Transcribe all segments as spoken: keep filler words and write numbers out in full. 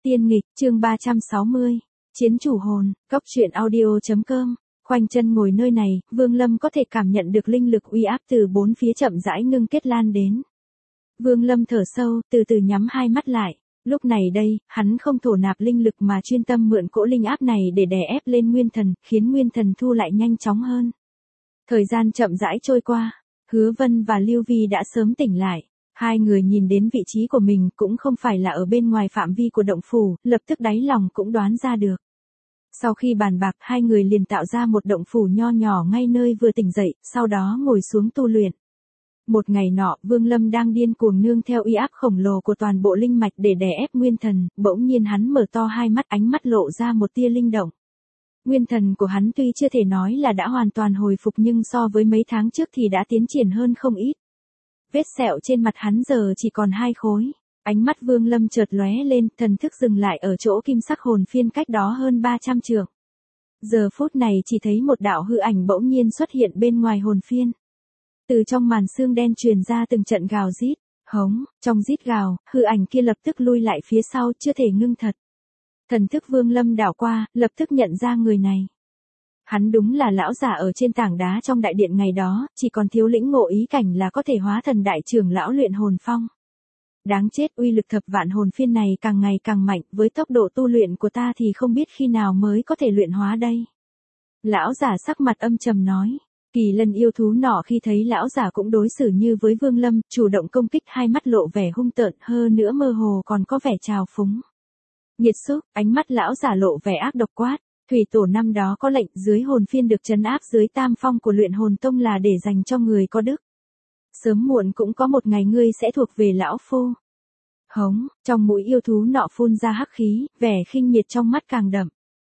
Tiên nghịch, chương ba trăm sáu mươi. Chiến chủ hồn, cốc truyện audio chấm com. Khoanh chân ngồi nơi này, Vương Lâm có thể cảm nhận được linh lực uy áp từ bốn phía chậm rãi ngưng kết lan đến. Vương Lâm thở sâu, từ từ nhắm hai mắt lại. Lúc này đây, hắn không thổ nạp linh lực mà chuyên tâm mượn cỗ linh áp này để đè ép lên nguyên thần, khiến nguyên thần thu lại nhanh chóng hơn. Thời gian chậm rãi trôi qua, Hứa Vân và Lưu Vi đã sớm tỉnh lại. Hai người nhìn đến vị trí của mình cũng không phải là ở bên ngoài phạm vi của động phủ, lập tức đáy lòng cũng đoán ra được. Sau khi bàn bạc, hai người liền tạo ra một động phủ nho nhỏ ngay nơi vừa tỉnh dậy, sau đó ngồi xuống tu luyện. Một ngày nọ, Vương Lâm đang điên cuồng nương theo uy áp khổng lồ của toàn bộ linh mạch để đè ép nguyên thần, bỗng nhiên hắn mở to hai mắt, ánh mắt lộ ra một tia linh động. Nguyên thần của hắn tuy chưa thể nói là đã hoàn toàn hồi phục nhưng so với mấy tháng trước thì đã tiến triển hơn không ít. Vết sẹo trên mặt hắn giờ chỉ còn hai khối. Ánh mắt Vương Lâm chợt lóe lên, thần thức dừng lại ở chỗ kim sắc hồn phiên cách đó hơn ba trăm trượng. Giờ phút này chỉ thấy một đạo hư ảnh bỗng nhiên xuất hiện bên ngoài hồn phiên. Từ trong màn xương đen truyền ra từng trận gào rít, hống, trong rít gào, hư ảnh kia lập tức lui lại phía sau, chưa thể ngưng thật. Thần thức Vương Lâm đảo qua, lập tức nhận ra người này. Hắn đúng là lão giả ở trên tảng đá trong đại điện ngày đó, chỉ còn thiếu lĩnh ngộ ý cảnh là có thể hóa thần đại trưởng lão luyện hồn phong. Đáng chết, uy lực thập vạn hồn phiên này càng ngày càng mạnh, với tốc độ tu luyện của ta thì không biết khi nào mới có thể luyện hóa đây. Lão giả sắc mặt âm trầm nói. Kỳ lân yêu thú nọ khi thấy lão giả cũng đối xử như với Vương Lâm, chủ động công kích, hai mắt lộ vẻ hung tợn, hơn nữa mơ hồ còn có vẻ trào phúng. Nhiệt xúc, ánh mắt lão giả lộ vẻ ác độc quát. Thủy tổ năm đó có lệnh dưới hồn phiên được trấn áp dưới tam phong của luyện hồn tông là để dành cho người có đức. Sớm muộn cũng có một ngày ngươi sẽ thuộc về lão phu. Hống, trong mũi yêu thú nọ phun ra hắc khí, vẻ khinh miệt trong mắt càng đậm.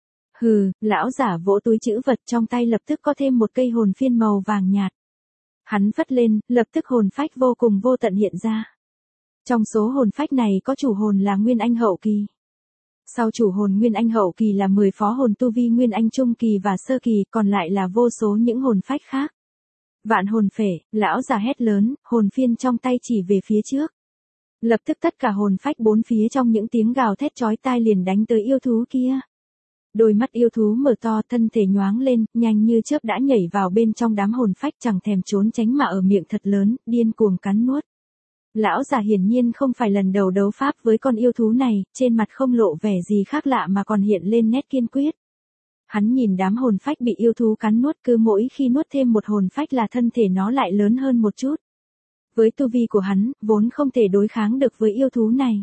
Hừ, lão giả vỗ túi trữ vật trong tay lập tức có thêm một cây hồn phiên màu vàng nhạt. Hắn phất lên, lập tức hồn phách vô cùng vô tận hiện ra. Trong số hồn phách này có chủ hồn là Nguyên Anh hậu kỳ. Sau chủ hồn Nguyên Anh hậu kỳ là mười phó hồn tu vi Nguyên Anh trung kỳ và sơ kỳ, còn lại là vô số những hồn phách khác. Vạn hồn phệ, lão già hét lớn, hồn phiên trong tay chỉ về phía trước. Lập tức tất cả hồn phách bốn phía trong những tiếng gào thét chói tai liền đánh tới yêu thú kia. Đôi mắt yêu thú mở to, thân thể nhoáng lên, nhanh như chớp đã nhảy vào bên trong đám hồn phách, chẳng thèm trốn tránh mà ở miệng thật lớn, điên cuồng cắn nuốt. Lão già hiển nhiên không phải lần đầu đấu pháp với con yêu thú này, trên mặt không lộ vẻ gì khác lạ mà còn hiện lên nét kiên quyết. Hắn nhìn đám hồn phách bị yêu thú cắn nuốt, cứ mỗi khi nuốt thêm một hồn phách là thân thể nó lại lớn hơn một chút. Với tu vi của hắn, vốn không thể đối kháng được với yêu thú này.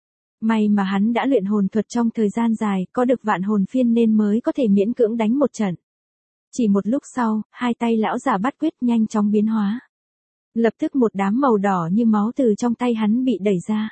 May mà hắn đã luyện hồn thuật trong thời gian dài, có được vạn hồn phiên nên mới có thể miễn cưỡng đánh một trận. Chỉ một lúc sau, hai tay lão giả bắt quyết nhanh chóng biến hóa. Lập tức một đám màu đỏ như máu từ trong tay hắn bị đẩy ra.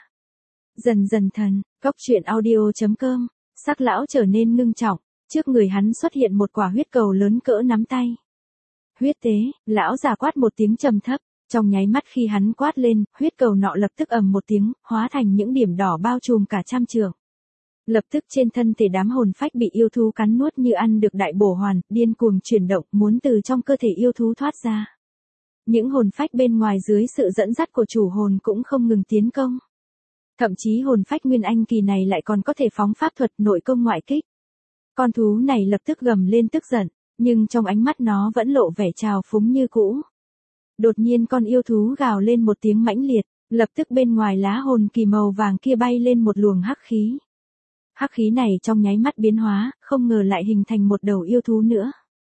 Dần dần thần, cốc truyện audio chấm com, sắc lão trở nên ngưng trọng, trước người hắn xuất hiện một quả huyết cầu lớn cỡ nắm tay. Huyết tế, lão giả quát một tiếng trầm thấp, trong nháy mắt khi hắn quát lên, huyết cầu nọ lập tức ầm một tiếng, hóa thành những điểm đỏ bao trùm cả trăm trượng. Lập tức trên thân thể đám hồn phách bị yêu thú cắn nuốt như ăn được đại bổ hoàn, điên cuồng chuyển động, muốn từ trong cơ thể yêu thú thoát ra. Những hồn phách bên ngoài dưới sự dẫn dắt của chủ hồn cũng không ngừng tiến công. Thậm chí hồn phách Nguyên Anh kỳ này lại còn có thể phóng pháp thuật nội công ngoại kích. Con thú này lập tức gầm lên tức giận, nhưng trong ánh mắt nó vẫn lộ vẻ trào phúng như cũ. Đột nhiên con yêu thú gào lên một tiếng mãnh liệt, lập tức bên ngoài lá hồn kỳ màu vàng kia bay lên một luồng hắc khí. Hắc khí này trong nháy mắt biến hóa, không ngờ lại hình thành một đầu yêu thú nữa.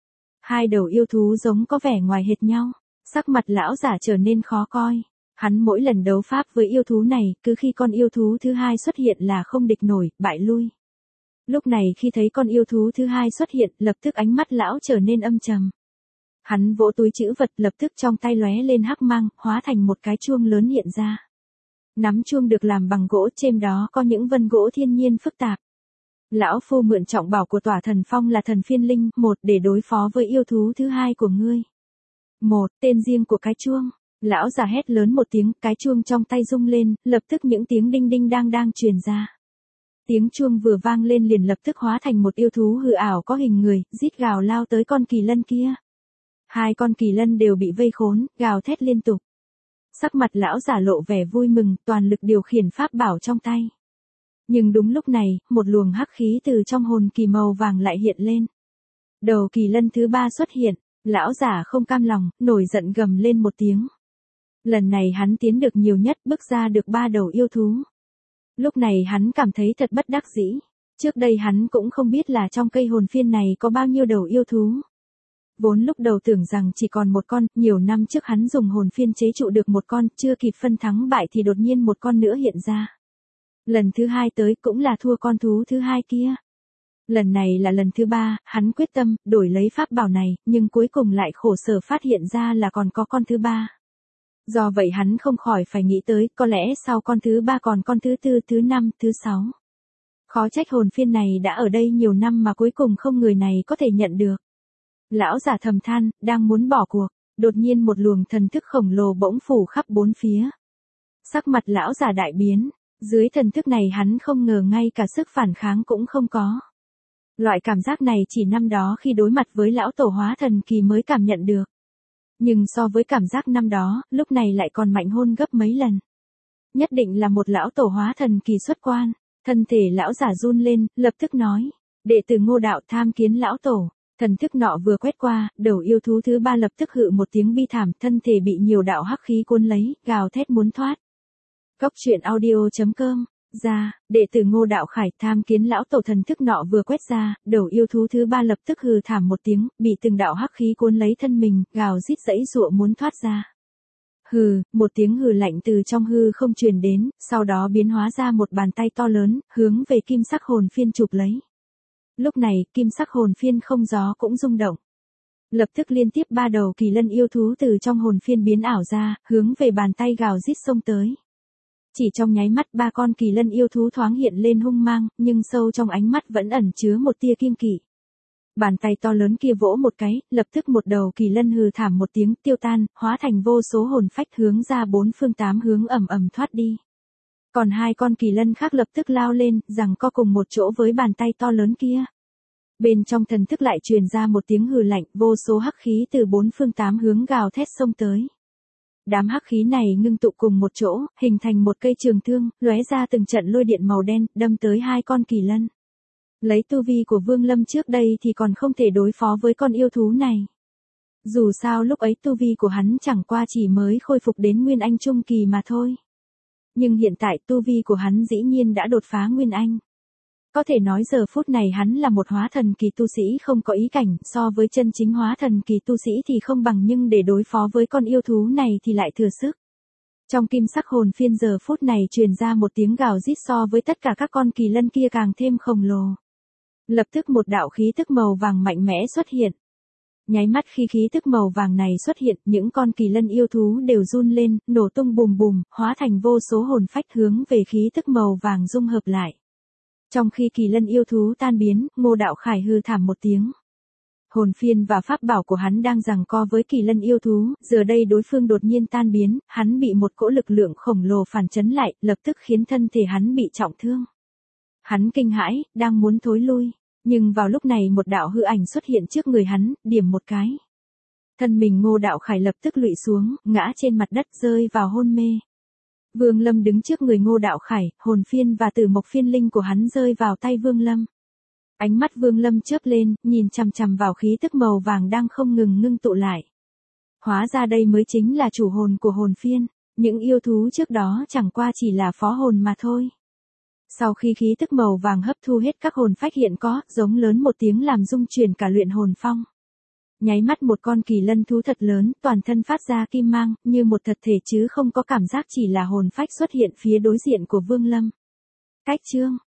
Hai đầu yêu thú giống có vẻ ngoài hệt nhau, sắc mặt lão giả trở nên khó coi. Hắn mỗi lần đấu pháp với yêu thú này, cứ khi con yêu thú thứ hai xuất hiện là không địch nổi, bại lui. Lúc này khi thấy con yêu thú thứ hai xuất hiện, lập tức ánh mắt lão trở nên âm trầm. Hắn vỗ túi trữ vật, lập tức trong tay lóe lên hắc mang, hóa thành một cái chuông lớn hiện ra. Nắm chuông được làm bằng gỗ, trên đó có những vân gỗ thiên nhiên phức tạp. Lão phu mượn trọng bảo của Tỏa Thần Phong là thần phiên linh, một để đối phó với yêu thú thứ hai của ngươi. Một, tên riêng của cái chuông. Lão già hét lớn một tiếng, cái chuông trong tay rung lên, lập tức những tiếng đinh đinh đang đang truyền ra. Tiếng chuông vừa vang lên liền lập tức hóa thành một yêu thú hư ảo có hình người, rít gào lao tới con kỳ lân kia. Hai con kỳ lân đều bị vây khốn, gào thét liên tục. Sắc mặt lão giả lộ vẻ vui mừng, toàn lực điều khiển pháp bảo trong tay. Nhưng đúng lúc này, một luồng hắc khí từ trong hồn kỳ màu vàng lại hiện lên. Đầu kỳ lân thứ ba xuất hiện, lão giả không cam lòng, nổi giận gầm lên một tiếng. Lần này hắn tiến được nhiều nhất, bước ra được ba đầu yêu thú. Lúc này hắn cảm thấy thật bất đắc dĩ. Trước đây hắn cũng không biết là trong cây hồn phiên này có bao nhiêu đầu yêu thú. Vốn lúc đầu tưởng rằng chỉ còn một con, nhiều năm trước hắn dùng hồn phiên chế trụ được một con, chưa kịp phân thắng bại thì đột nhiên một con nữa hiện ra. Lần thứ hai tới cũng là thua con thú thứ hai kia. Lần này là lần thứ ba, hắn quyết tâm, đổi lấy pháp bảo này, nhưng cuối cùng lại khổ sở phát hiện ra là còn có con thứ ba. Do vậy hắn không khỏi phải nghĩ tới, có lẽ sau con thứ ba còn con thứ tư, thứ năm, thứ sáu. Khó trách hồn phiên này đã ở đây nhiều năm mà cuối cùng không người này có thể nhận được. Lão giả thầm than, đang muốn bỏ cuộc, đột nhiên một luồng thần thức khổng lồ bỗng phủ khắp bốn phía. Sắc mặt lão giả đại biến, dưới thần thức này hắn không ngờ ngay cả sức phản kháng cũng không có. Loại cảm giác này chỉ năm đó khi đối mặt với lão tổ hóa thần kỳ mới cảm nhận được. Nhưng so với cảm giác năm đó, lúc này lại còn mạnh hơn gấp mấy lần. Nhất định là một lão tổ hóa thần kỳ xuất quan. Thân thể lão giả run lên, lập tức nói. Đệ tử Ngô Đạo tham kiến lão tổ. Thần thức nọ vừa quét qua, đầu yêu thú thứ ba lập tức hự một tiếng bi thảm, thân thể bị nhiều đạo hắc khí cuốn lấy, gào thét muốn thoát. Cốc truyện audio chấm com. Ra, đệ tử Ngô Đạo Khải tham kiến lão tổ. Thần thức nọ vừa quét ra, đầu yêu thú thứ ba lập tức hừ thảm một tiếng, bị từng đạo hắc khí cuốn lấy thân mình, gào rít giãy giụa muốn thoát ra. Hừ, một tiếng hừ lạnh từ trong hư không truyền đến, sau đó biến hóa ra một bàn tay to lớn, hướng về kim sắc hồn phiên chụp lấy. Lúc này, kim sắc hồn phiên không gió cũng rung động. Lập tức liên tiếp ba đầu kỳ lân yêu thú từ trong hồn phiên biến ảo ra, hướng về bàn tay gào rít xông tới. Chỉ trong nháy mắt ba con kỳ lân yêu thú thoáng hiện lên hung mang, nhưng sâu trong ánh mắt vẫn ẩn chứa một tia kiêng kỵ. Bàn tay to lớn kia vỗ một cái, lập tức một đầu kỳ lân hừ thảm một tiếng tiêu tan, hóa thành vô số hồn phách hướng ra bốn phương tám hướng ầm ầm thoát đi. Còn hai con kỳ lân khác lập tức lao lên, giằng co cùng một chỗ với bàn tay to lớn kia. Bên trong thần thức lại truyền ra một tiếng hừ lạnh, vô số hắc khí từ bốn phương tám hướng gào thét xông tới. Đám hắc khí này ngưng tụ cùng một chỗ, hình thành một cây trường thương, lóe ra từng trận lôi điện màu đen, đâm tới hai con kỳ lân. Lấy tu vi của Vương Lâm trước đây thì còn không thể đối phó với con yêu thú này. Dù sao lúc ấy tu vi của hắn chẳng qua chỉ mới khôi phục đến Nguyên Anh Trung Kỳ mà thôi. Nhưng hiện tại tu vi của hắn dĩ nhiên đã đột phá Nguyên Anh. Có thể nói giờ phút này hắn là một hóa thần kỳ tu sĩ không có ý cảnh, so với chân chính hóa thần kỳ tu sĩ thì không bằng, nhưng để đối phó với con yêu thú này thì lại thừa sức. Trong kim sắc hồn phiên giờ phút này truyền ra một tiếng gào rít so với tất cả các con kỳ lân kia càng thêm khổng lồ. Lập tức một đạo khí tức màu vàng mạnh mẽ xuất hiện. Nháy mắt khi khí tức màu vàng này xuất hiện, những con kỳ lân yêu thú đều run lên, nổ tung bùm bùm, hóa thành vô số hồn phách hướng về khí tức màu vàng dung hợp lại. Trong khi kỳ lân yêu thú tan biến, Ngô Đạo Khải hừ thảm một tiếng. Hồn phiên và pháp bảo của hắn đang giằng co với kỳ lân yêu thú, giờ đây đối phương đột nhiên tan biến, hắn bị một cỗ lực lượng khổng lồ phản chấn lại, lập tức khiến thân thể hắn bị trọng thương. Hắn kinh hãi, đang muốn thối lui, nhưng vào lúc này một đạo hư ảnh xuất hiện trước người hắn, điểm một cái. Thân mình Ngô Đạo Khải lập tức lụy xuống, ngã trên mặt đất rơi vào hôn mê. Vương Lâm đứng trước người Ngô Đạo Khải, hồn phiên và tử mộc phiên linh của hắn rơi vào tay Vương Lâm. Ánh mắt Vương Lâm chớp lên, nhìn chằm chằm vào khí tức màu vàng đang không ngừng ngưng tụ lại. Hóa ra đây mới chính là chủ hồn của hồn phiên, những yêu thú trước đó chẳng qua chỉ là phó hồn mà thôi. Sau khi khí tức màu vàng hấp thu hết các hồn phách hiện có, giống lớn một tiếng làm rung chuyển cả luyện hồn phong. Nháy mắt một con kỳ lân thú thật lớn, toàn thân phát ra kim mang, như một thật thể chứ không có cảm giác chỉ là hồn phách xuất hiện phía đối diện của Vương Lâm. Cách chương